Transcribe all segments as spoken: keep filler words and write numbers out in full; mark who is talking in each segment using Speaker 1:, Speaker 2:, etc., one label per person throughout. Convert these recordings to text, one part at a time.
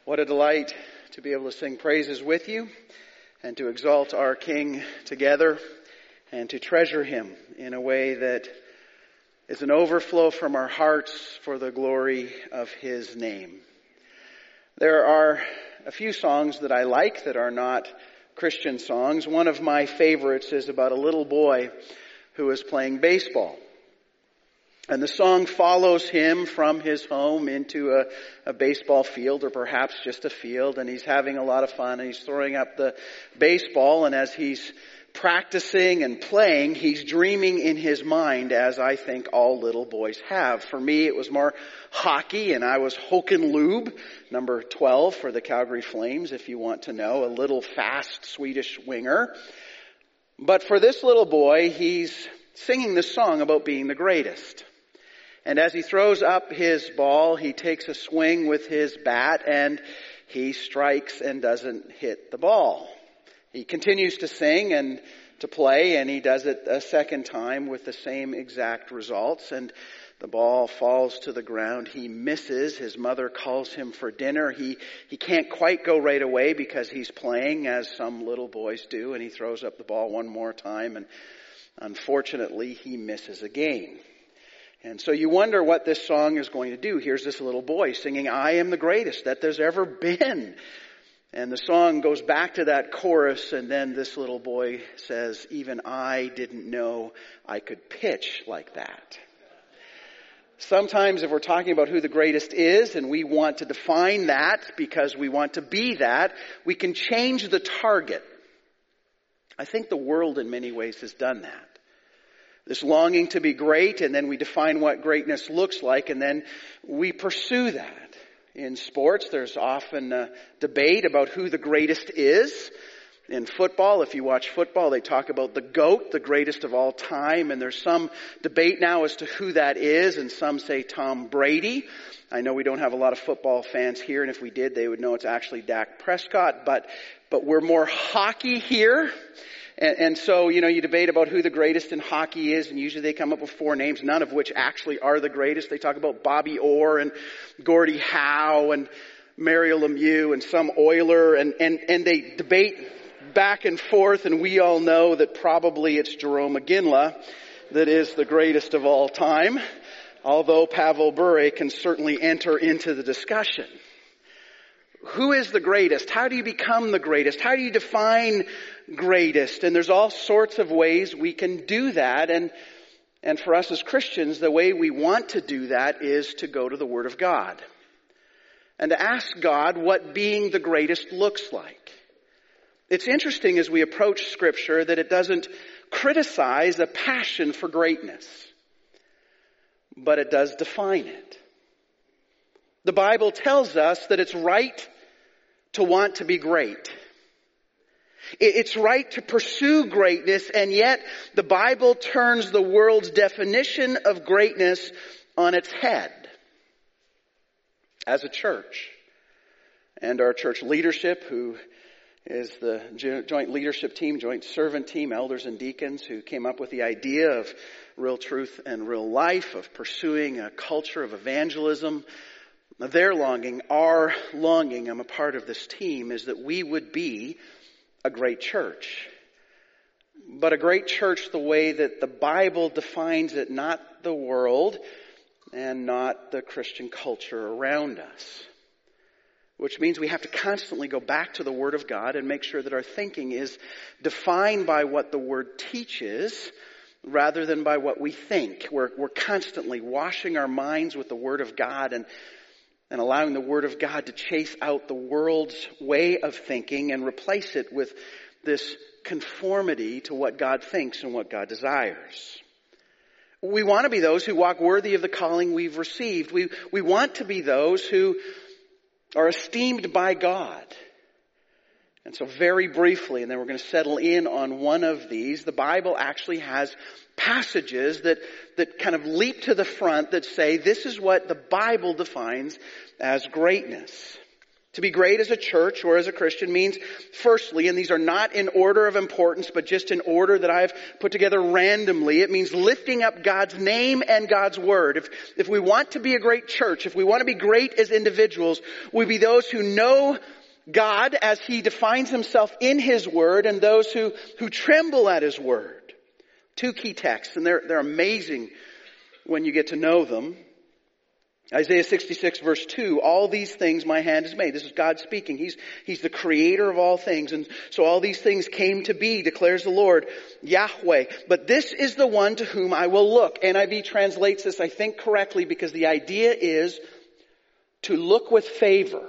Speaker 1: What a delight to be able to sing praises with you and to exalt our King together and to treasure Him in a way that is an overflow from our hearts for the glory of His name. There are a few songs that I like that are not Christian songs. One of my favorites is about a little boy who is playing baseball. And the song follows him from his home into a, a baseball field, or perhaps just a field, and he's having a lot of fun, and he's throwing up the baseball, and as he's practicing and playing, he's dreaming in his mind, as I think all little boys have. For me, it was more hockey, and I was Håkan Loob, number twelve for the Calgary Flames, if you want to know, a little fast Swedish winger. But for this little boy, he's singing this song about being the greatest. And as he throws up his ball, he takes a swing with his bat and he strikes and doesn't hit the ball. He continues to sing and to play, and he does it a second time with the same exact results, and the ball falls to the ground. He misses. His mother calls him for dinner. He he can't quite go right away because he's playing, as some little boys do, and he throws up the ball one more time, and unfortunately he misses again. And so you wonder what this song is going to do. Here's this little boy singing, "I am the greatest that there's ever been." And the song goes back to that chorus, and then this little boy says, "Even I didn't know I could pitch like that." Sometimes if we're talking about who the greatest is, and we want to define that because we want to be that, we can change the target. I think the world in many ways has done that. This longing to be great, and then we define what greatness looks like, and then we pursue that. In sports, there's often a debate about who the greatest is. In football, if you watch football, they talk about the GOAT, the greatest of all time, and there's some debate now as to who that is, and some say Tom Brady. I know we don't have a lot of football fans here, and if we did, they would know it's actually Dak Prescott, but but we're more hockey here. And, and so, you know, you debate about who the greatest in hockey is, and usually they come up with four names, none of which actually are the greatest. They talk about Bobby Orr and Gordie Howe and Mario Lemieux and some Oiler, and, and, and they debate back and forth, and we all know that probably it's Jarome Iginla that is the greatest of all time, although Pavel Bure can certainly enter into the discussion. Who is the greatest? How do you become the greatest? How do you define greatest? And there's all sorts of ways we can do that. And, and for us as Christians, the way we want to do that is to go to the Word of God and to ask God what being the greatest looks like. It's interesting as we approach Scripture that it doesn't criticize a passion for greatness, but it does define it. The Bible tells us that it's right to want to be great. It's right to pursue greatness, and yet the Bible turns the world's definition of greatness on its head. As a church, and our church leadership, who is the joint leadership team, joint servant team, elders and deacons, who came up with the idea of real truth and real life, of pursuing a culture of evangelism. Their longing, our longing, I'm a part of this team, is that we would be a great church. But a great church the way that the Bible defines it, not the world and not the Christian culture around us. Which means we have to constantly go back to the Word of God and make sure that our thinking is defined by what the Word teaches rather than by what we think. We're, we're constantly washing our minds with the Word of God and and allowing the Word of God to chase out the world's way of thinking and replace it with this conformity to what God thinks and what God desires. We want to be those who walk worthy of the calling we've received. We, we want to be those who are esteemed by God. And so very briefly, and then we're going to settle in on one of these, the Bible actually has passages that, that kind of leap to the front that say this is what the Bible defines as greatness. To be great as a church or as a Christian means, firstly, and these are not in order of importance, but just in order that I've put together randomly, it means lifting up God's name and God's word. If, if we want to be a great church, if we want to be great as individuals, we be those who know God as He defines Himself in His word, and those who, who tremble at His word. Two key texts, and they're, they're amazing when you get to know them. Isaiah sixty-six verse two, all these things my hand has made. This is God speaking. He's, he's the creator of all things. And so all these things came to be, declares the Lord, Yahweh. But this is the one to whom I will look. N I V translates this, I think, correctly, because the idea is to look with favor.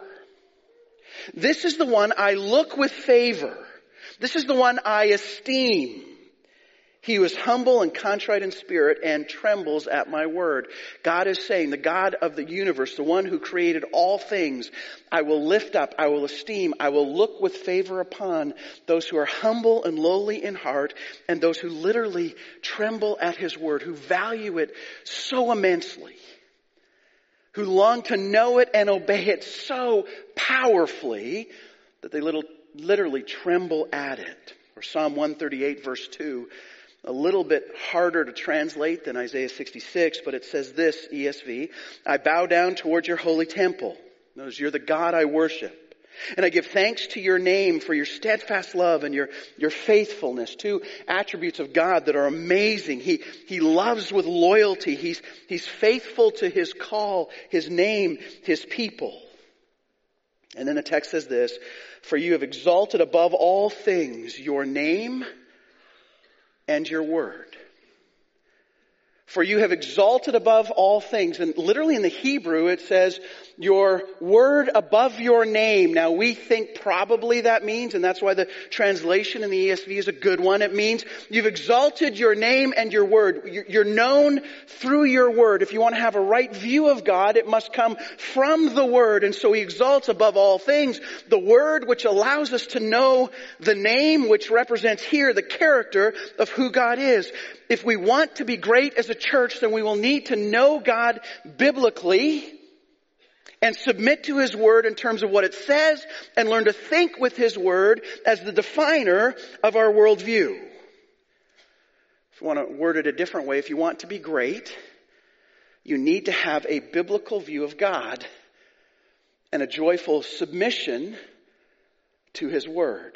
Speaker 1: This is the one I look with favor. This is the one I esteem. He who is humble and contrite in spirit and trembles at my word. God is saying, the God of the universe, the one who created all things, I will lift up, I will esteem, I will look with favor upon those who are humble and lowly in heart, and those who literally tremble at His word, who value it so immensely, who long to know it and obey it so powerfully that they little, literally tremble at it. Or Psalm one thirty-eight verse two, a little bit harder to translate than Isaiah sixty-six, but it says this, E S V, I bow down toward your holy temple. Notice, you're the God I worship. And I give thanks to your name for your steadfast love and your, your faithfulness. Two attributes of God that are amazing. He, he loves with loyalty. He's, he's faithful to His call, His name, His people. And then the text says this, for you have exalted above all things your name and your word. For you have exalted above all things. And literally in the Hebrew it says, your word above your name. Now we think probably that means, and that's why the translation in the E S V is a good one. It means you've exalted your name and your word. You're known through your word. If you want to have a right view of God, it must come from the word. And so He exalts above all things the word, which allows us to know the name, which represents here the character of who God is. If we want to be great as a church, then we will need to know God biblically and submit to His word in terms of what it says, and learn to think with His word as the definer of our worldview. If you want to word it a different way, if you want to be great, you need to have a biblical view of God and a joyful submission to His word.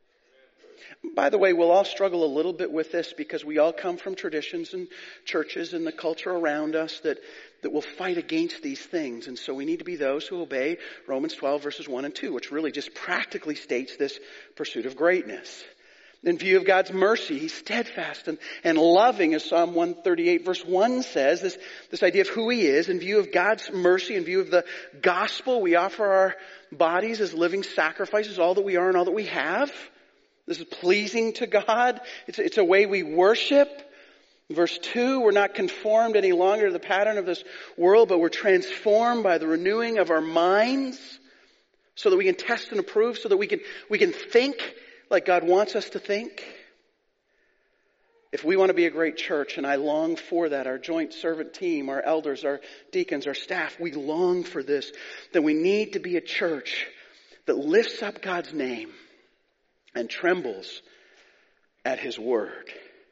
Speaker 1: By the way, we'll all struggle a little bit with this because we all come from traditions and churches and the culture around us that, that will fight against these things. And so we need to be those who obey Romans twelve verses one and two, which really just practically states this pursuit of greatness. In view of God's mercy, He's steadfast and, and loving, as Psalm one thirty-eight verse one says, this, this idea of who He is. In view of God's mercy, in view of the gospel, we offer our bodies as living sacrifices, all that we are and all that we have. This is pleasing to God. It's, it's a way we worship. Verse two, we're not conformed any longer to the pattern of this world, but we're transformed by the renewing of our minds so that we can test and approve, so that we can, we can think like God wants us to think. If we want to be a great church, and I long for that, our joint servant team, our elders, our deacons, our staff, we long for this, then we need to be a church that lifts up God's name and trembles at His word.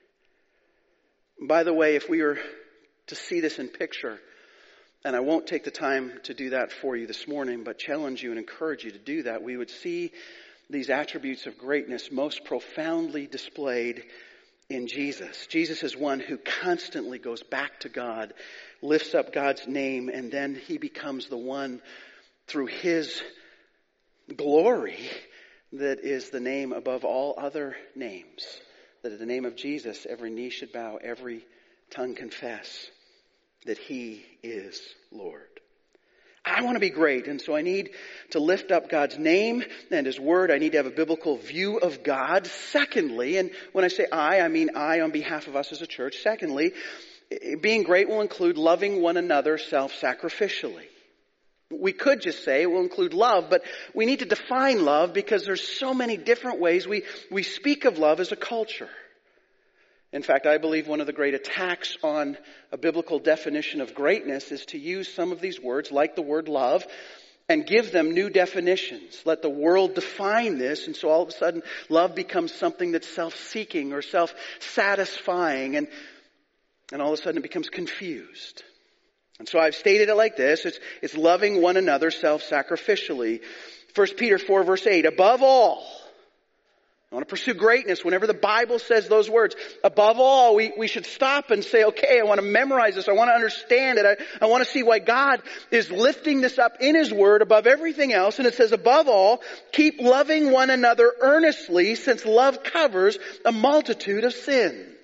Speaker 1: By the way, if we were to see this in picture, and I won't take the time to do that for you this morning, but challenge you and encourage you to do that, we would see these attributes of greatness most profoundly displayed in Jesus. Jesus is one who constantly goes back to God, lifts up God's name, and then He becomes the one through His glory that is the name above all other names. That at the name of Jesus, every knee should bow, every tongue confess that He is Lord. I want to be great, and so I need to lift up God's name and His word. I need to have a biblical view of God. Secondly, and when I say I, I mean I on behalf of us as a church. Secondly, being great will include loving one another self-sacrificially. We could just say it will include love, but we need to define love because there's so many different ways we, we speak of love as a culture. In fact, I believe one of the great attacks on a biblical definition of greatness is to use some of these words, like the word love, and give them new definitions. Let the world define this, and so all of a sudden love becomes something that's self-seeking or self-satisfying, and, and all of a sudden it becomes confused. And so I've stated it like this. It's, it's loving one another self-sacrificially. First Peter four verse eight, above all, I want to pursue greatness. Whenever the Bible says those words, above all, we, we should stop and say, okay, I want to memorize this. I want to understand it. I, I want to see why God is lifting this up in His Word above everything else. And it says, above all, keep loving one another earnestly, since love covers a multitude of sins.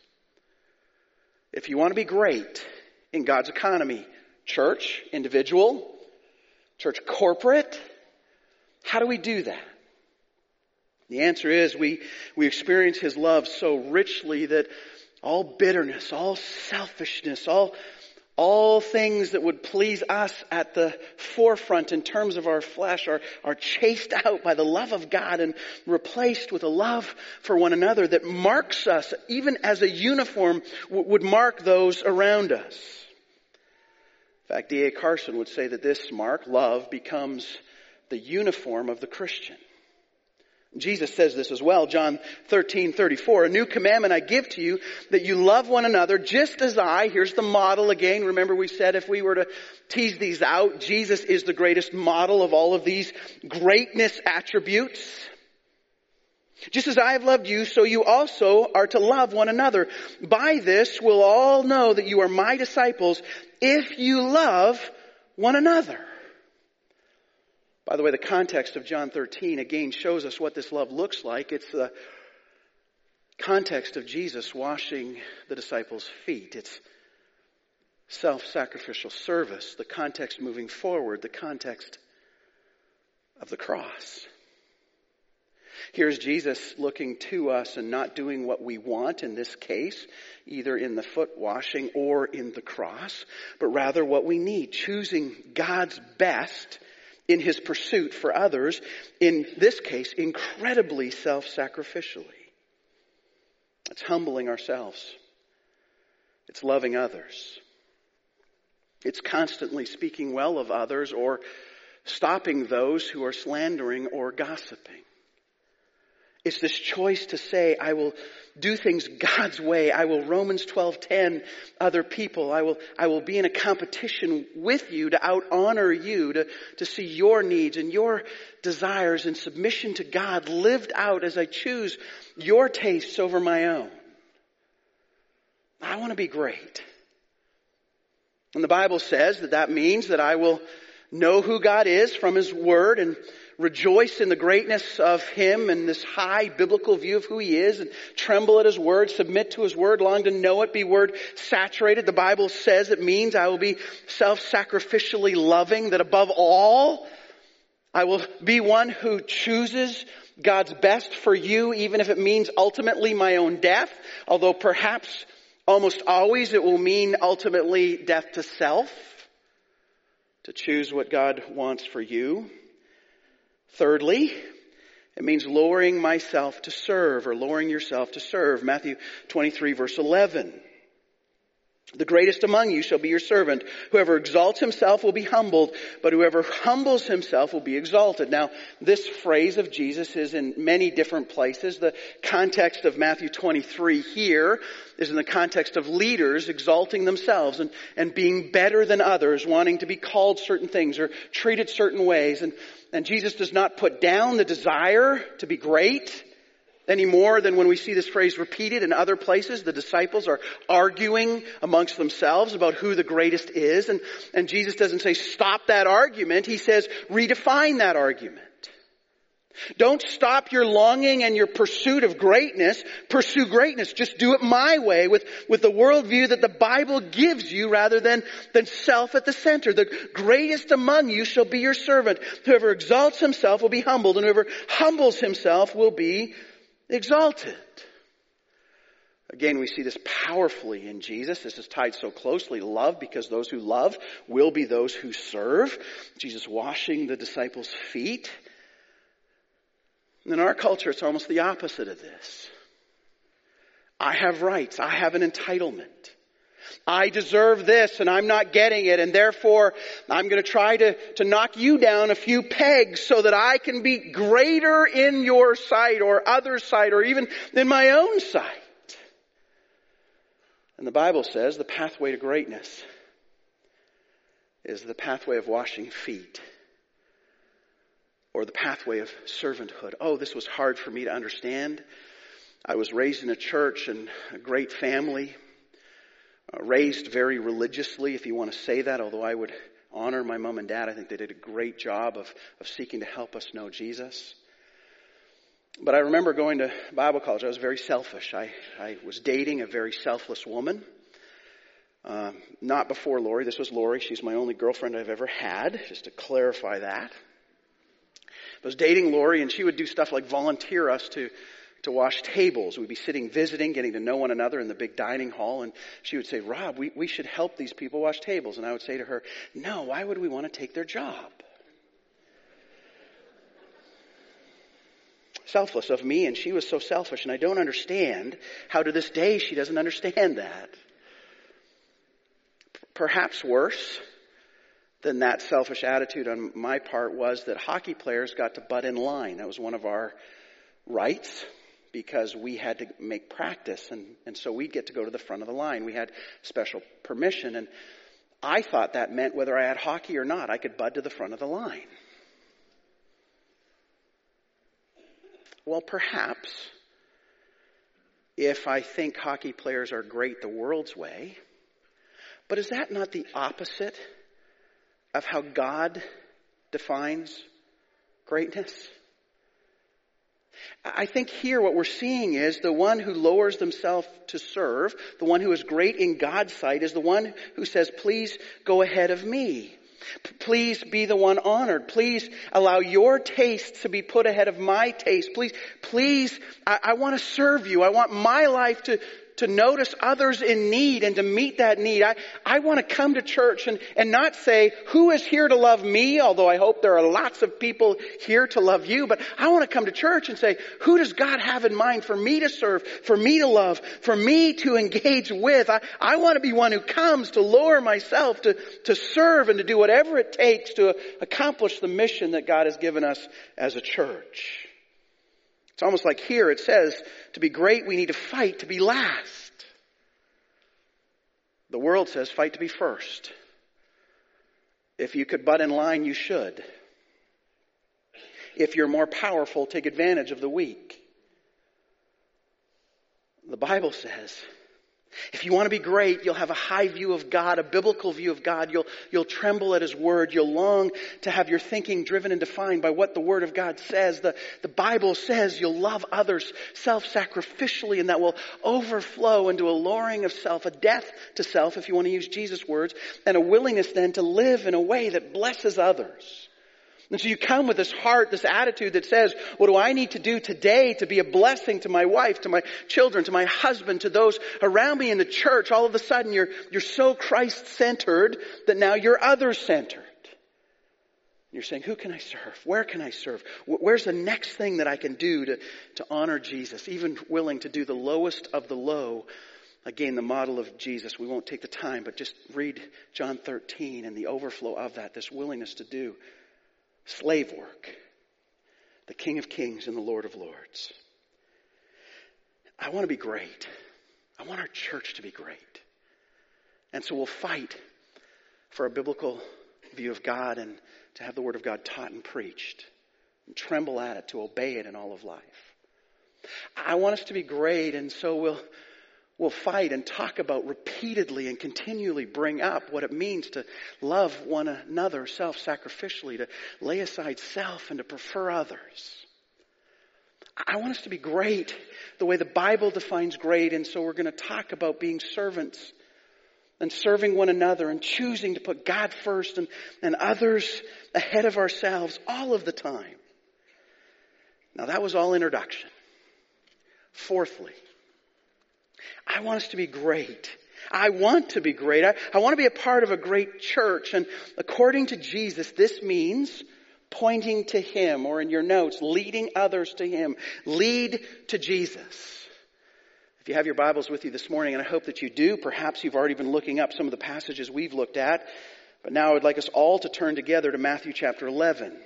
Speaker 1: If you want to be great in God's economy, church, individual, church corporate, how do we do that? The answer is we, we experience His love so richly that all bitterness, all selfishness, all, all things that would please us at the forefront in terms of our flesh are, are chased out by the love of God and replaced with a love for one another that marks us, even as a uniform w- would mark those around us. In fact, D A Carson would say that this mark, love, becomes the uniform of the Christian. Jesus says this as well, John thirteen thirty-four, a new commandment I give to you, that you love one another just as I, here's the model again. Remember we said if we were to tease these out, Jesus is the greatest model of all of these greatness attributes. Just as I have loved you, so you also are to love one another. By this we'll all know that you are my disciples, if you love one another. By the way, the context of John thirteen again shows us what this love looks like. It's the context of Jesus washing the disciples' feet. It's self-sacrificial service. The context moving forward, the context of the cross. Here's Jesus looking to us and not doing what we want in this case, either in the foot washing or in the cross, but rather what we need, choosing God's best in His pursuit for others, in this case, incredibly self-sacrificially. It's humbling ourselves. It's loving others. It's constantly speaking well of others or stopping those who are slandering or gossiping. It's this choice to say, I will do things God's way. I will Romans twelve ten other people. I will, I will be in a competition with you to out honor you, to, to see your needs and your desires in submission to God lived out as I choose your tastes over my own. I want to be great. And the Bible says that that means that I will know who God is from His Word and rejoice in the greatness of Him and this high biblical view of who He is, and tremble at His Word, submit to His Word, long to know it, be Word saturated. The Bible says it means I will be self-sacrificially loving, that above all, I will be one who chooses God's best for you, even if it means ultimately my own death, although perhaps almost always it will mean ultimately death to self, to choose what God wants for you. Thirdly, it means lowering myself to serve, or lowering yourself to serve. Matthew twenty-three verse eleven. The greatest among you shall be your servant. Whoever exalts himself will be humbled, but whoever humbles himself will be exalted. Now, this phrase of Jesus is in many different places. The context of Matthew twenty-three here is in the context of leaders exalting themselves and, and being better than others, wanting to be called certain things or treated certain ways. And, and Jesus does not put down the desire to be great any more than when we see this phrase repeated in other places. The disciples are arguing amongst themselves about who the greatest is. And, and Jesus doesn't say, stop that argument. He says, redefine that argument. Don't stop your longing and your pursuit of greatness. Pursue greatness. Just do it my way with, with the worldview that the Bible gives you rather than, than self at the center. The greatest among you shall be your servant. Whoever exalts himself will be humbled, and whoever humbles himself will be exalted. Again, we see this powerfully in Jesus. This is tied so closely to love, because those who love will be those who serve. Jesus washing the disciples' feet. In our culture, it's almost the opposite of this. I have rights. I have an entitlement. I deserve this and I'm not getting it, and therefore I'm going to try to, to knock you down a few pegs so that I can be greater in your sight or others' sight or even in my own sight. And the Bible says the pathway to greatness is the pathway of washing feet, or the pathway of servanthood. Oh, this was hard for me to understand. I was raised in a church and a great family, uh, raised very religiously, if you want to say that, although I would honor my mom and dad. I think they did a great job of, of seeking to help us know Jesus. But I remember going to Bible college. I was very selfish. I, I was dating a very selfless woman. Uh, not before Lori. This was Lori. She's my only girlfriend I've ever had, just to clarify that. I was dating Lori, and she would do stuff like volunteer us to, to wash tables. We'd be sitting visiting, getting to know one another in the big dining hall, and she would say, Rob, we, we should help these people wash tables. And I would say to her, no, why would we want to take their job? Selfless of me, and she was so selfish, and I don't understand how to this day she doesn't understand that. Perhaps worse than that selfish attitude on my part was that hockey players got to butt in line. That was one of our rights because we had to make practice, and, and so we'd get to go to the front of the line. We had special permission, and I thought that meant whether I had hockey or not, I could bud to the front of the line. Well, perhaps if I think hockey players are great the world's way, but is that not the opposite of how God defines greatness? I think here what we're seeing is the one who lowers themselves to serve, the one who is great in God's sight, is the one who says, please go ahead of me. Please be the one honored. Please allow your tastes to be put ahead of my taste. Please, please, I, I want to serve you. I want my life to, to notice others in need and to meet that need. I, I want to come to church and, and not say, who is here to love me? Although I hope there are lots of people here to love you. But I want to come to church and say, who does God have in mind for me to serve, for me to love, for me to engage with? I, I want to be one who comes to lower myself, to, to serve and to do whatever it takes to accomplish the mission that God has given us as a church. It's almost like here it says, to be great, we need to fight to be last. The world says, fight to be first. If you could butt in line, you should. If you're more powerful, take advantage of the weak. The Bible says, if you want to be great, you'll have a high view of God, a biblical view of God. You'll, you'll tremble at His Word. You'll long to have your thinking driven and defined by what the Word of God says. The, the Bible says you'll love others self-sacrificially, and that will overflow into a lowering of self, a death to self, if you want to use Jesus' words, and a willingness then to live in a way that blesses others. And so you come with this heart, this attitude that says, what do I need to do today to be a blessing to my wife, to my children, to my husband, to those around me in the church? All of a sudden you're, you're so Christ-centered that now you're others-centered. You're saying, who can I serve? Where can I serve? Where's the next thing that I can do to, to honor Jesus? Even willing to do the lowest of the low. Again, the model of Jesus. We won't take the time, but just read John thirteen and the overflow of that, this willingness to do slave work, the King of Kings and the Lord of Lords. I want to be great. I want our church to be great. And so we'll fight for a biblical view of God and to have the Word of God taught and preached, and tremble at it, to obey it in all of life. I want us to be great, and so we'll We'll fight and talk about repeatedly and continually bring up what it means to love one another self-sacrificially, to lay aside self and to prefer others. I want us to be great the way the Bible defines great, and so we're going to talk about being servants and serving one another and choosing to put God first and, and others ahead of ourselves all of the time. Now that was all introduction. Fourthly, I want us to be great. I want to be great. I, I want to be a part of a great church. And according to Jesus, this means pointing to Him, or in your notes, leading others to Him. Lead to Jesus. If you have your Bibles with you this morning, and I hope that you do, perhaps you've already been looking up some of the passages we've looked at, but now I would like us all to turn together to Matthew chapter eleven.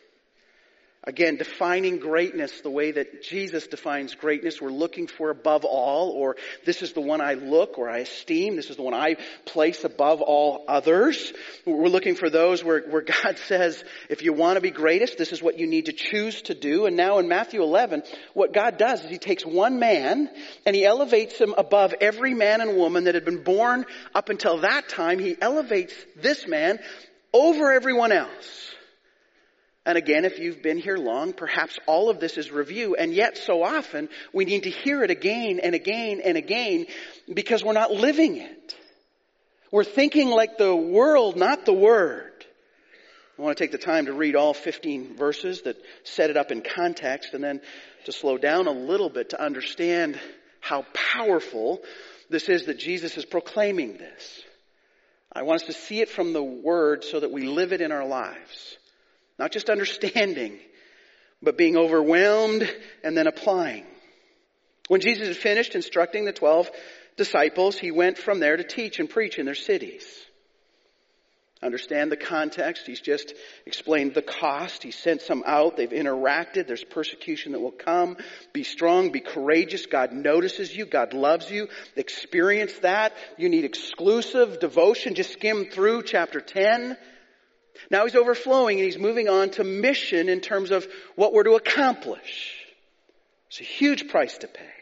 Speaker 1: Again, defining greatness the way that Jesus defines greatness. We're looking for above all, or this is the one I look or I esteem. This is the one I place above all others. We're looking for those where, where God says, if you want to be greatest, this is what you need to choose to do. And now in Matthew eleven, what God does is he takes one man and he elevates him above every man and woman that had been born up until that time. He elevates this man over everyone else. And again, if you've been here long, perhaps all of this is review. And yet so often we need to hear it again and again and again because we're not living it. We're thinking like the world, not the Word. I want to take the time to read all fifteen verses that set it up in context and then to slow down a little bit to understand how powerful this is that Jesus is proclaiming this. I want us to see it from the Word so that we live it in our lives. Not just understanding, but being overwhelmed and then applying. When Jesus had finished instructing the twelve disciples, he went from there to teach and preach in their cities. Understand the context. He's just explained the cost. He sent some out. They've interacted. There's persecution that will come. Be strong. Be courageous. God notices you. God loves you. Experience that. You need exclusive devotion. Just skim through chapter ten. Now he's overflowing and he's moving on to mission in terms of what we're to accomplish. It's a huge price to pay.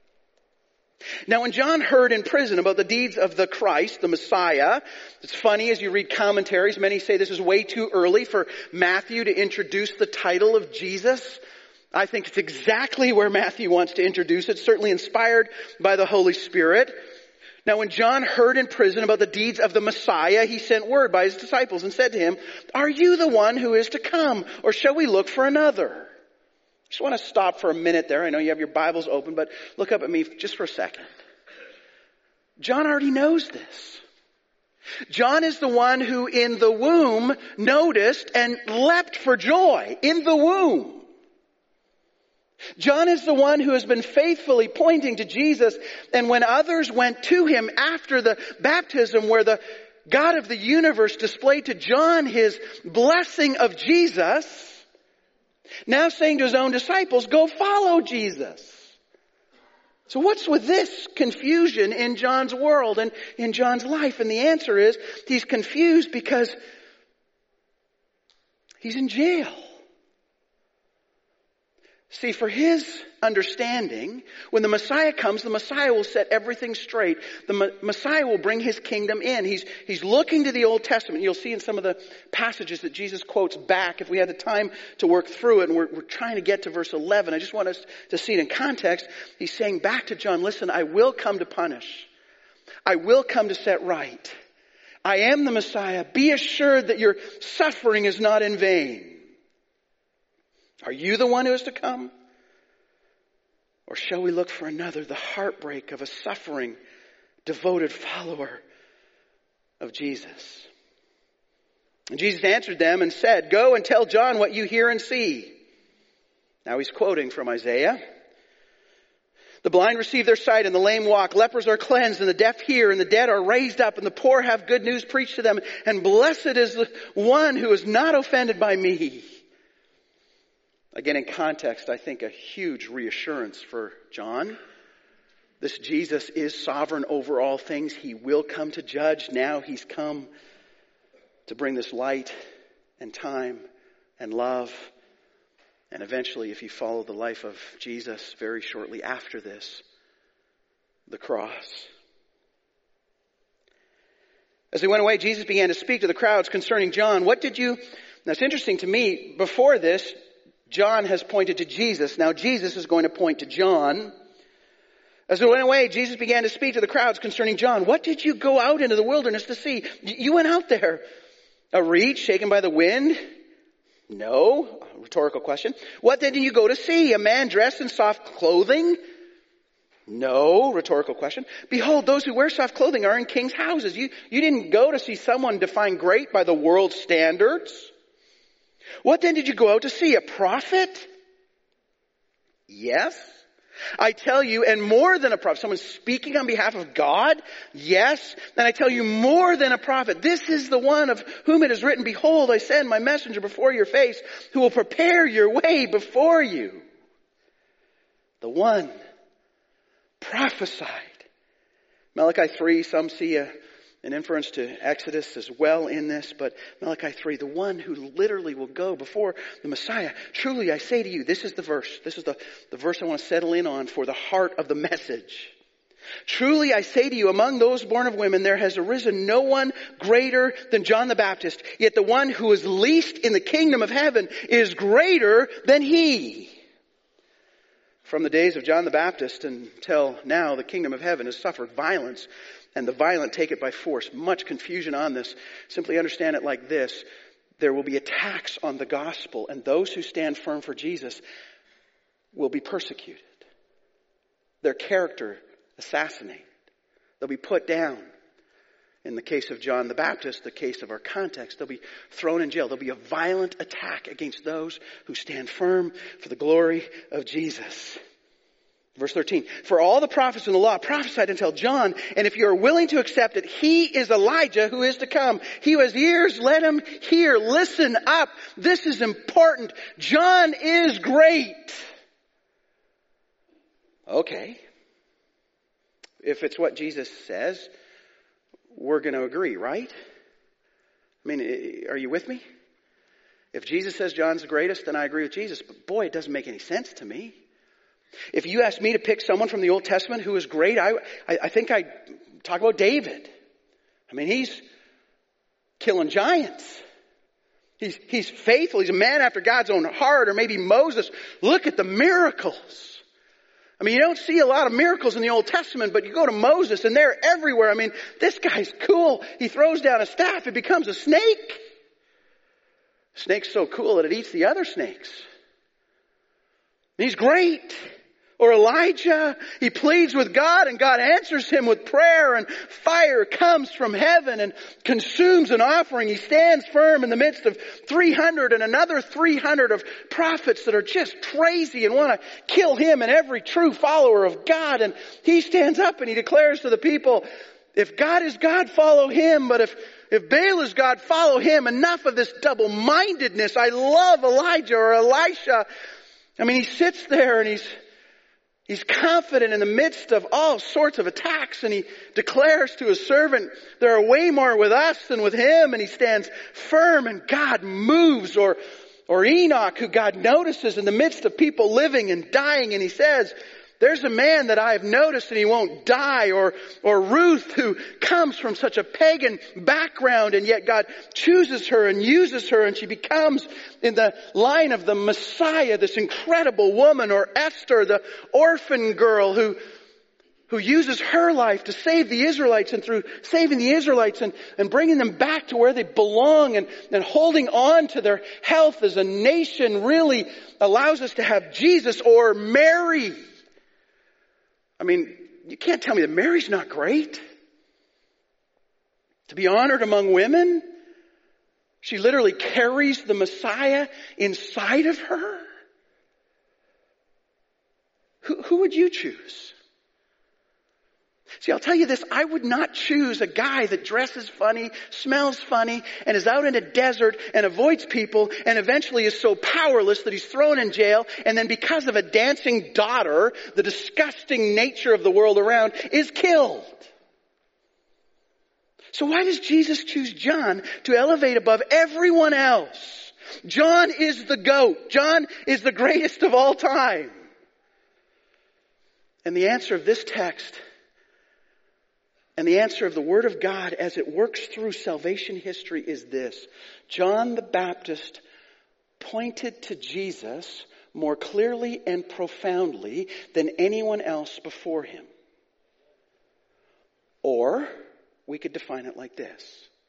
Speaker 1: Now when John heard in prison about the deeds of the Christ, the Messiah, it's funny as you read commentaries, many say this is way too early for Matthew to introduce the title of Jesus. I think it's exactly where Matthew wants to introduce it, certainly inspired by the Holy Spirit. Now when John heard in prison about the deeds of the Messiah, he sent word by his disciples and said to him, "Are you the one who is to come, or shall we look for another?" I just want to stop for a minute there. I know you have your Bibles open, but look up at me just for a second. John already knows this. John is the one who in the womb noticed and leapt for joy in the womb. John is the one who has been faithfully pointing to Jesus. And when others went to him after the baptism where the God of the universe displayed to John his blessing of Jesus, now saying to his own disciples, go follow Jesus. So what's with this confusion in John's world and in John's life? And the answer is he's confused because he's in jail. See, for his understanding, when the Messiah comes, the Messiah will set everything straight. The Messiah will bring his kingdom in. He's, he's looking to the Old Testament. You'll see in some of the passages that Jesus quotes back, if we had the time to work through it, and we're, we're trying to get to verse eleven. I just want us to see it in context. He's saying back to John, listen, I will come to punish. I will come to set right. I am the Messiah. Be assured that your suffering is not in vain. Are you the one who is to come? Or shall we look for another, the heartbreak of a suffering, devoted follower of Jesus? And Jesus answered them and said, go and tell John what you hear and see. Now he's quoting from Isaiah. The blind receive their sight and the lame walk. Lepers are cleansed and the deaf hear and the dead are raised up and the poor have good news preached to them. And blessed is the one who is not offended by me. Again, in context, I think a huge reassurance for John. This Jesus is sovereign over all things. He will come to judge. Now he's come to bring this light and time and love. And eventually, if you follow the life of Jesus very shortly after this, the cross. As they went away, Jesus began to speak to the crowds concerning John. What did you... Now, it's interesting to me, before this, John has pointed to Jesus. Now Jesus is going to point to John. As they went away, Jesus began to speak to the crowds concerning John. What did you go out into the wilderness to see? You went out there. A reed shaken by the wind? No. A rhetorical question. What then did you go to see? A man dressed in soft clothing? No. Rhetorical question. Behold, those who wear soft clothing are in kings' houses. You, you didn't go to see someone defined great by the world's standards. What then did you go out to see? A prophet? Yes. I tell you, and more than a prophet. Someone speaking on behalf of God? Yes. And I tell you, more than a prophet. This is the one of whom it is written, behold, I send my messenger before your face, who will prepare your way before you. The one prophesied. Malachi three, some see a, an inference to Exodus as well in this, but Malachi three, the one who literally will go before the Messiah. Truly I say to you, this is the verse. This is the, the verse I want to settle in on for the heart of the message. Truly I say to you, among those born of women, there has arisen no one greater than John the Baptist. Yet the one who is least in the kingdom of heaven is greater than he. From the days of John the Baptist until now, the kingdom of heaven has suffered violence, and the violent take it by force. Much confusion on this. Simply understand it like this. There will be attacks on the gospel, and those who stand firm for Jesus will be persecuted. Their character assassinated. They'll be put down. In the case of John the Baptist, the case of our context, they'll be thrown in jail. There'll be a violent attack against those who stand firm for the glory of Jesus. Verse thirteen, for all the prophets in the law prophesied until John, and if you are willing to accept it, he is Elijah who is to come. He who has ears, let him hear. Listen up. This is important. John is great. Okay. If it's what Jesus says, we're going to agree, right? I mean, are you with me? If Jesus says John's the greatest, then I agree with Jesus. But boy, it doesn't make any sense to me. If you asked me to pick someone from the Old Testament who is great, I, I, I think I'd talk about David. I mean, he's killing giants. He's, he's faithful. He's a man after God's own heart. Or maybe Moses. Look at the miracles. I mean, you don't see a lot of miracles in the Old Testament, but you go to Moses and they're everywhere. I mean, this guy's cool. He throws down a staff. It becomes a snake. The snake's so cool that it eats the other snakes. He's great. Or Elijah, he pleads with God and God answers him with prayer, and fire comes from heaven and consumes an offering. He stands firm in the midst of three hundred and another three hundred of prophets that are just crazy and want to kill him and every true follower of God. And he stands up and he declares to the people, if God is God, follow him. But if, if Baal is God, follow him. Enough of this double-mindedness. I love Elijah or Elisha. I mean, he sits there and he's He's confident in the midst of all sorts of attacks, and he declares to his servant, there are way more with us than with him, and he stands firm and God moves. Or, or Enoch, who God notices in the midst of people living and dying, and he says, there's a man that I have noticed and he won't die. Or, or Ruth, who comes from such a pagan background and yet God chooses her and uses her and she becomes in the line of the Messiah, this incredible woman. Or Esther, the orphan girl who, who uses her life to save the Israelites, and through saving the Israelites and, and bringing them back to where they belong and, and holding on to their health as a nation really allows us to have Jesus. Or Mary. I mean, you can't tell me that Mary's not great. To be honored among women, she literally carries the Messiah inside of her. Who, who would you choose? See, I'll tell you this, I would not choose a guy that dresses funny, smells funny, and is out in a desert and avoids people and eventually is so powerless that he's thrown in jail, and then because of a dancing daughter, the disgusting nature of the world around, is killed. So why does Jesus choose John to elevate above everyone else? John is the GOAT. John is the greatest of all time. And the answer of this text, and the answer of the Word of God as it works through salvation history, is this. John the Baptist pointed to Jesus more clearly and profoundly than anyone else before him. Or we could define it like this.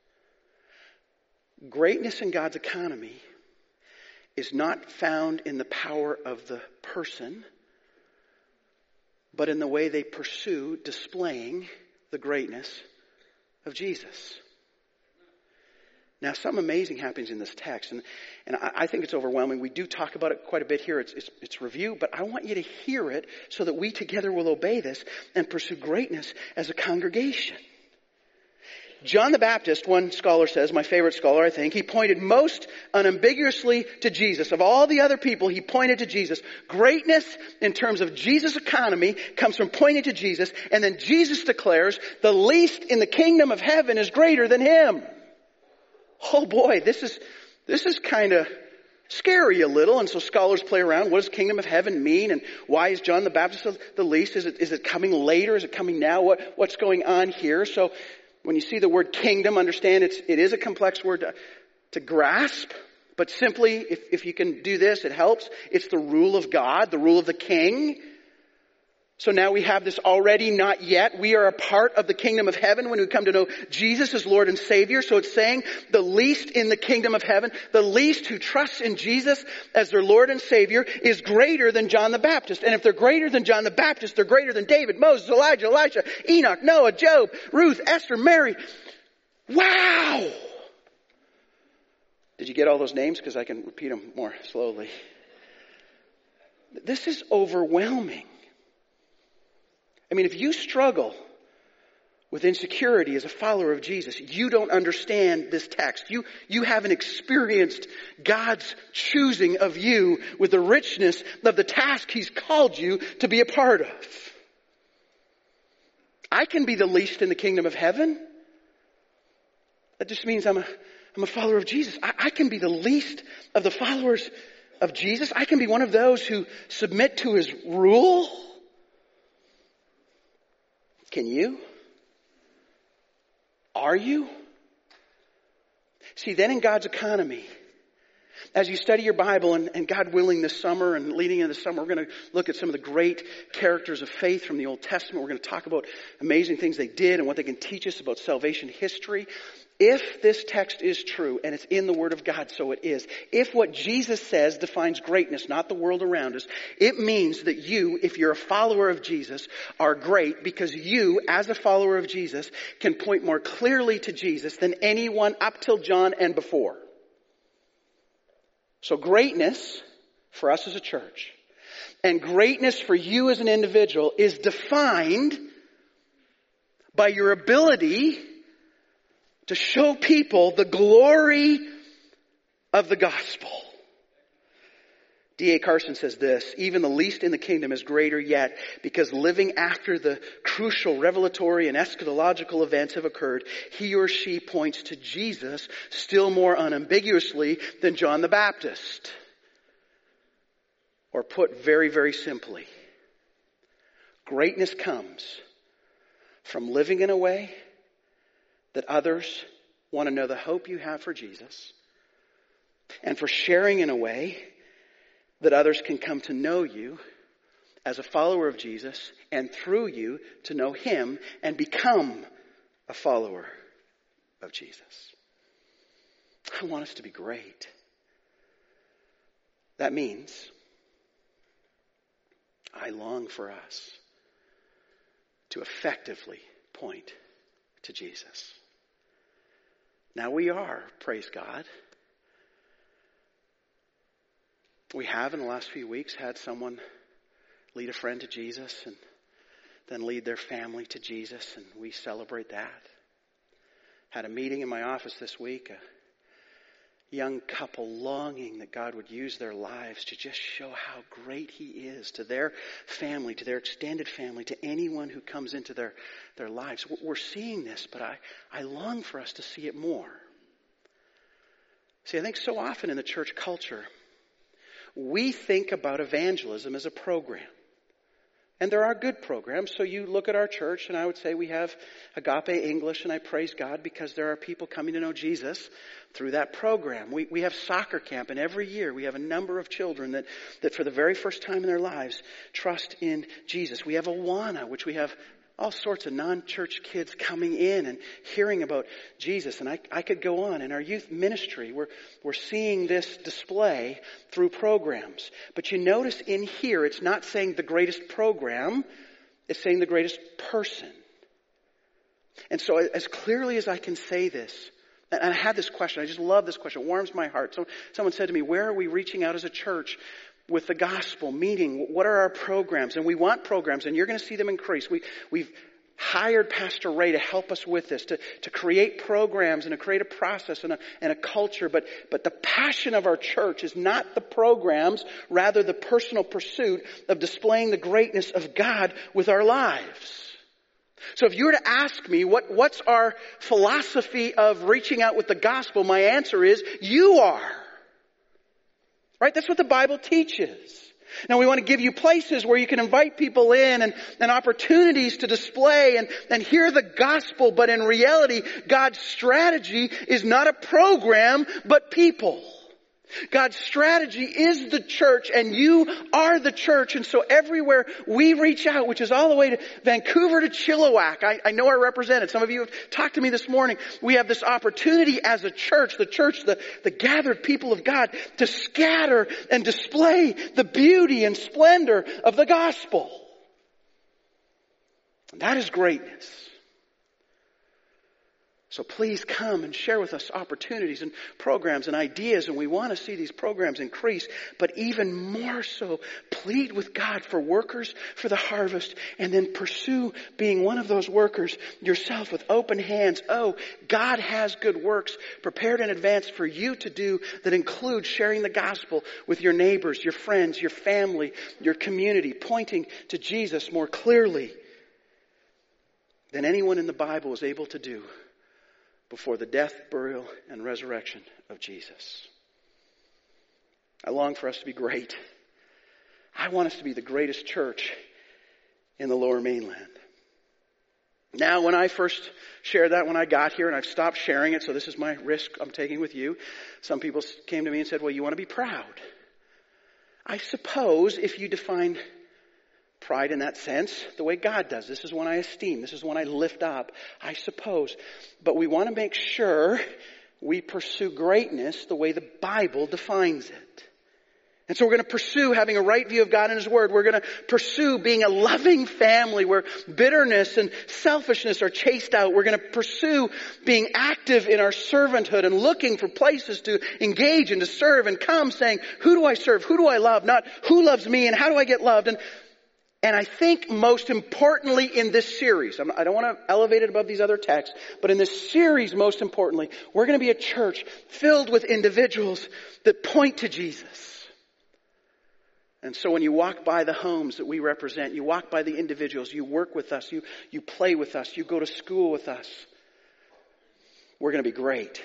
Speaker 1: Greatness in God's economy is not found in the power of the person, but in the way they pursue displaying the greatness of Jesus. Now, something amazing happens in this text, and, and I, I think it's overwhelming. We do talk about it quite a bit here. It's, it's, it's review, but I want you to hear it so that we together will obey this and pursue greatness as a congregation. John the Baptist, one scholar says, my favorite scholar, I think, he pointed most unambiguously to Jesus. Of all the other people, he pointed to Jesus. Greatness in terms of Jesus' economy comes from pointing to Jesus, and then Jesus declares, the least in the kingdom of heaven is greater than him. Oh boy, this is, this is kind of scary a little, and so scholars play around. What does kingdom of heaven mean, and why is John the Baptist the least? Is it, is it coming later? Is it coming now? What, what's going on here? So, when you see the word kingdom, understand it's, it is a complex word to, to grasp. But simply, if, if you can do this, it helps. It's the rule of God, the rule of the king. So now we have this already, not yet. We are a part of the kingdom of heaven when we come to know Jesus as Lord and Savior. So it's saying the least in the kingdom of heaven, the least who trusts in Jesus as their Lord and Savior is greater than John the Baptist. And if they're greater than John the Baptist, they're greater than David, Moses, Elijah, Elisha, Enoch, Noah, Job, Ruth, Esther, Mary. Wow! Did you get all those names? Because I can repeat them more slowly. This is overwhelming. I mean, if you struggle with insecurity as a follower of Jesus, you don't understand this text. You, you haven't experienced God's choosing of you with the richness of the task He's called you to be a part of. I can be the least in the kingdom of heaven. That just means I'm a, I'm a follower of Jesus. I, I can be the least of the followers of Jesus. I can be one of those who submit to His rule. Can you? Are you? See, then in God's economy, as you study your Bible, and, and God willing this summer and leading into the summer, we're going to look at some of the great characters of faith from the Old Testament. We're going to talk about amazing things they did and what they can teach us about salvation history. If this text is true, and it's in the Word of God, so it is. If what Jesus says defines greatness, not the world around us, it means that you, if you're a follower of Jesus, are great because you, as a follower of Jesus, can point more clearly to Jesus than anyone up till John and before. So greatness for us as a church, and greatness for you as an individual, is defined by your ability to show people the glory of the gospel. D A Carson says this, even the least in the kingdom is greater yet, because living after the crucial revelatory and eschatological events have occurred, he or she points to Jesus still more unambiguously than John the Baptist. Or put very, very simply, greatness comes from living in a way that others want to know the hope you have for Jesus, and for sharing in a way that others can come to know you as a follower of Jesus, and through you to know Him and become a follower of Jesus. I want us to be great. That means I long for us to effectively point to Jesus. Now we are, praise God. We have in the last few weeks had someone lead a friend to Jesus and then lead their family to Jesus, and we celebrate that. Had a meeting in my office this week, a young couple longing that God would use their lives to just show how great He is to their family, to their extended family, to anyone who comes into their, their lives. We're seeing this, but I, I long for us to see it more. See, I think so often in the church culture, we think about evangelism as a program. And there are good programs. So you look at our church, and I would say we have Agape English, and I praise God because there are people coming to know Jesus through that program. We we have soccer camp, and every year we have a number of children that, that for the very first time in their lives trust in Jesus. We have Awana, which we have all sorts of non-church kids coming in and hearing about Jesus. And I, I could go on. In our youth ministry, we're, we're seeing this display through programs. But you notice in here, it's not saying the greatest program. It's saying the greatest person. And so as clearly as I can say this And I had this question. I just love this question. It warms my heart. So, someone said to me, where are we reaching out as a church with the gospel, meeting? What are our programs? And we want programs, and you're going to see them increase. We, we've hired Pastor Ray to help us with this, to, to create programs and to create a process and a, and a culture. But, but the passion of our church is not the programs, rather the personal pursuit of displaying the greatness of God with our lives. So if you were to ask me, what, what's our philosophy of reaching out with the gospel? My answer is, you are. Right? That's what the Bible teaches. Now we want to give you places where you can invite people in and, and opportunities to display and, and hear the gospel. But in reality, God's strategy is not a program, but people. God's strategy is the church, and you are the church. And so everywhere we reach out, which is all the way to Vancouver to Chilliwack, I, I know our representatives. Some of you have talked to me this morning. We have this opportunity as a church, the church, the, the gathered people of God, to scatter and display the beauty and splendor of the gospel. And that is greatness. So please come and share with us opportunities and programs and ideas, and we want to see these programs increase. But even more so, plead with God for workers for the harvest, and then pursue being one of those workers yourself with open hands. Oh, God has good works prepared in advance for you to do that include sharing the gospel with your neighbors, your friends, your family, your community, pointing to Jesus more clearly than anyone in the Bible is able to do before the death, burial, and resurrection of Jesus. I long for us to be great. I want us to be the greatest church in the Lower Mainland. Now, when I first shared that, when I got here, and I've stopped sharing it, so this is my risk I'm taking with you, some people came to me and said, well, you want to be proud. I suppose if you define pride in that sense, the way God does. This is one I esteem. This is one I lift up, I suppose. But we want to make sure we pursue greatness the way the Bible defines it. And so we're going to pursue having a right view of God and His Word. We're going to pursue being a loving family where bitterness and selfishness are chased out. We're going to pursue being active in our servanthood and looking for places to engage and to serve and come saying, who do I serve? Who do I love? Not who loves me and how do I get loved? And And I think most importantly in this series, I don't want to elevate it above these other texts, but in this series most importantly, we're going to be a church filled with individuals that point to Jesus. And so when you walk by the homes that we represent, you walk by the individuals, you work with us, you, you play with us, you go to school with us, we're going to be great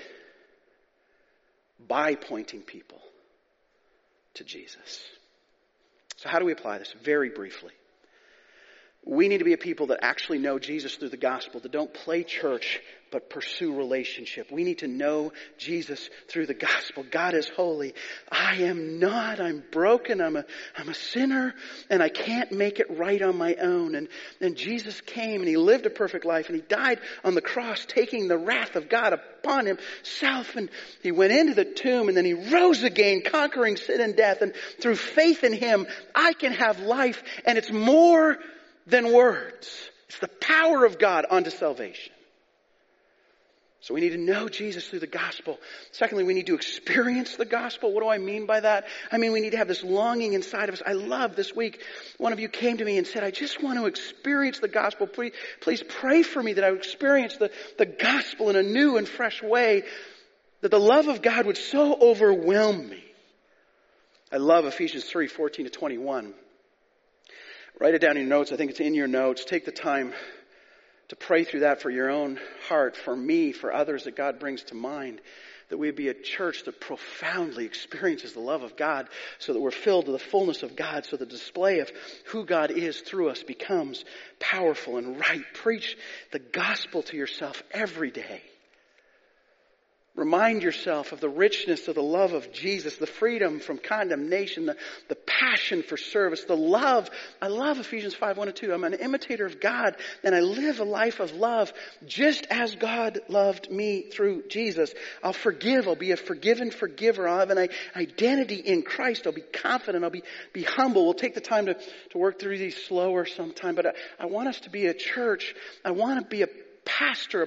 Speaker 1: by pointing people to Jesus. So how do we apply this? Very briefly. We need to be a people that actually know Jesus through the gospel, that don't play church, but pursue relationship. We need to know Jesus through the gospel. God is holy. I am not. I'm broken. I'm a, I'm a sinner, and I can't make it right on my own. And, and Jesus came, and He lived a perfect life, and He died on the cross, taking the wrath of God upon Himself. And He went into the tomb, and then He rose again, conquering sin and death. And through faith in Him, I can have life, and it's more than words. It's the power of God unto salvation. So we need to know Jesus through the gospel. Secondly, we need to experience the gospel. What do I mean by that? I mean, we need to have this longing inside of us. I love this week, one of you came to me and said, I just want to experience the gospel. Please, please pray for me that I would experience the, the gospel in a new and fresh way, that the love of God would so overwhelm me. I love Ephesians three, fourteen to twenty-one. Write it down in your notes. I think it's in your notes. Take the time to pray through that for your own heart, for me, for others that God brings to mind. That we be a church that profoundly experiences the love of God so that we're filled to the fullness of God, so the display of who God is through us becomes powerful and right. Preach the gospel to yourself every day. Remind yourself of the richness of the love of Jesus, the freedom from condemnation, the, the passion for service, the love. I love Ephesians five, one and two. I'm an imitator of God, and I live a life of love just as God loved me through Jesus. I'll forgive. I'll be a forgiven forgiver. I'll have an identity in Christ. I'll be confident. I'll be, be humble. We'll take the time to, to work through these slower sometime, but I, I want us to be a church. I want to be a pastor, a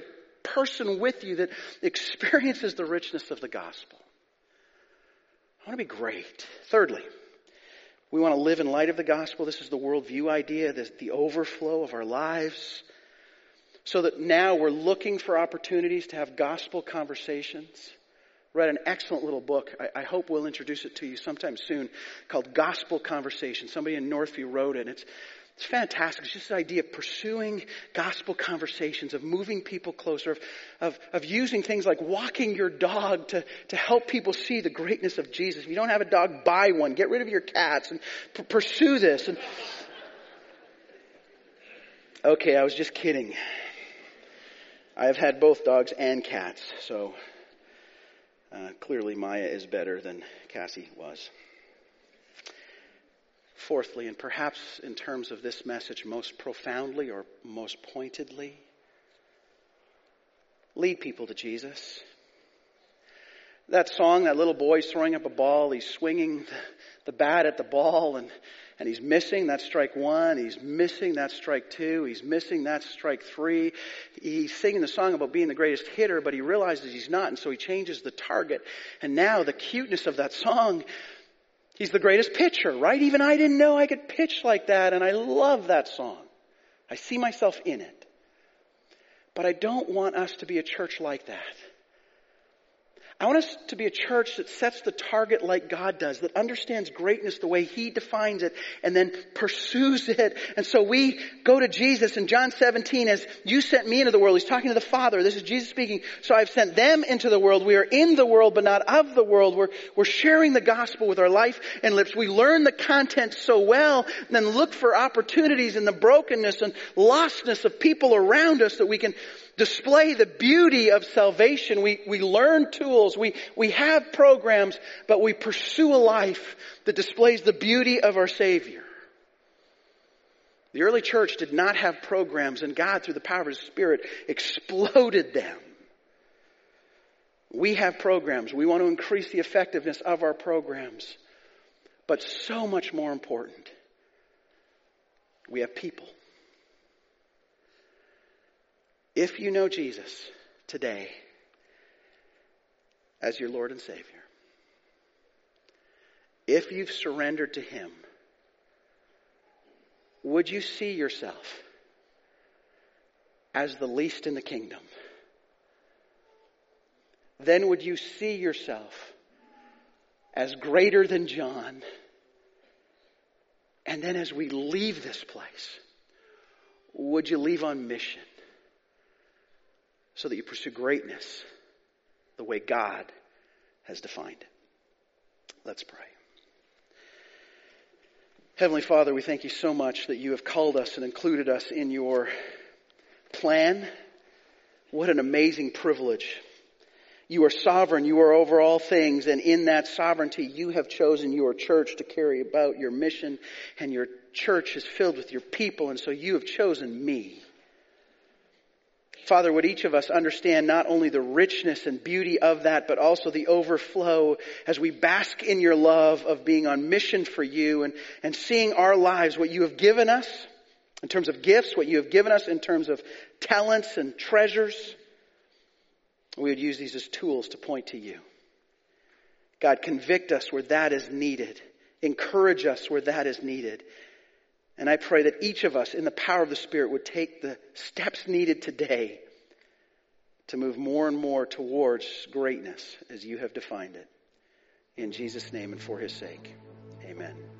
Speaker 1: person with you that experiences the richness of the gospel. I want to be great. Thirdly, we want to live in light of the gospel. This is the worldview idea, this, the overflow of our lives. So that now we're looking for opportunities to have gospel conversations. Read an excellent little book. I, I hope we'll introduce it to you sometime soon, called Gospel Conversation. Somebody in Northview wrote it. And it's It's fantastic. It's just the idea of pursuing gospel conversations, of moving people closer, of, of, of using things like walking your dog to, to help people see the greatness of Jesus. If you don't have a dog, buy one. Get rid of your cats and p- pursue this. And okay, I was just kidding. I have had both dogs and cats, so uh, clearly Maya is better than Cassie was. Fourthly, and perhaps in terms of this message most profoundly or most pointedly, lead people to Jesus. That song, that little boy's throwing up a ball, he's swinging the bat at the ball and, and he's missing, that's strike one. He's missing, that's strike two. He's missing, that's strike three. He's singing the song about being the greatest hitter, but he realizes he's not, and so he changes the target. And now the cuteness of that song, he's the greatest pitcher, right? Even I didn't know I could pitch like that, and I love that song. I see myself in it. But I don't want us to be a church like that. I want us to be a church that sets the target like God does, that understands greatness the way He defines it and then pursues it. And so we go to Jesus in John seventeen as you sent me into the world. He's talking to the Father. This is Jesus speaking. So I've sent them into the world. We are in the world, but not of the world. We're, we're sharing the gospel with our life and lips. We learn the content so well and then look for opportunities in the brokenness and lostness of people around us that we can display the beauty of salvation. We, we learn tools. We, we have programs, but we pursue a life that displays the beauty of our Savior. The early church did not have programs, and God, through the power of His Spirit, exploded them. We have programs. We want to increase the effectiveness of our programs. But so much more important, we have people. If you know Jesus today as your Lord and Savior, if you've surrendered to Him, would you see yourself as the least in the kingdom? Then would you see yourself as greater than John? And then as we leave this place, would you leave on mission? So that you pursue greatness the way God has defined it. Let's pray. Heavenly Father, we thank you so much that you have called us and included us in your plan. What an amazing privilege. You are sovereign. You are over all things. And in that sovereignty, you have chosen your church to carry about your mission. And your church is filled with your people. And so you have chosen me. Father, would each of us understand not only the richness and beauty of that, but also the overflow as we bask in your love of being on mission for you and, and seeing our lives, what you have given us in terms of gifts, what you have given us in terms of talents and treasures. We would use these as tools to point to you. God, convict us where that is needed. Encourage us where that is needed. And I pray that each of us in the power of the Spirit would take the steps needed today to move more and more towards greatness as you have defined it. In Jesus' name and for His sake. Amen.